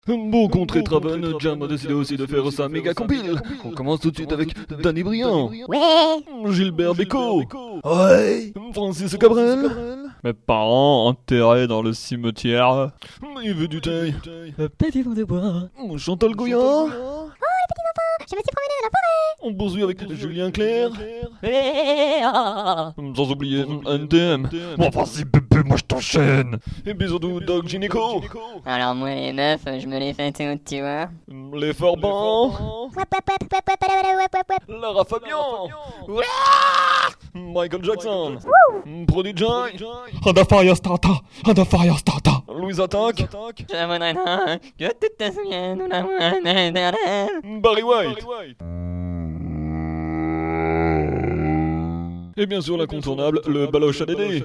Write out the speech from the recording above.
Bon, contre Etraven, Jam a décidé aussi de faire sa méga compile. On commence tout de suite avec Danny Briand, Ouais. Gilbert Bécaud, Ouais. Francis Cabrel, Mes parents enterrés dans le cimetière. Yves Duteil, Petit vent de bois. Chantal Goya. Je me suis promené dans la forêt. On poursuit avec Julien Clerc, Ouais. sans oublier NTM. Bon, vas-y, bébé, moi je t'enchaîne. Et bisous Doc Gynéco, Alors moi les meufs, je me les fais toutes, tu vois. les Forbans, Lara Fabian, Michael Jackson, Prodigy, And the fire starter, and the fire starter. Louise Attaque, Je voudrais donc que tu te souviennes de la moindre éternelle. Barry White. Et bien sûr l'incontournable, le baloche à Dédé.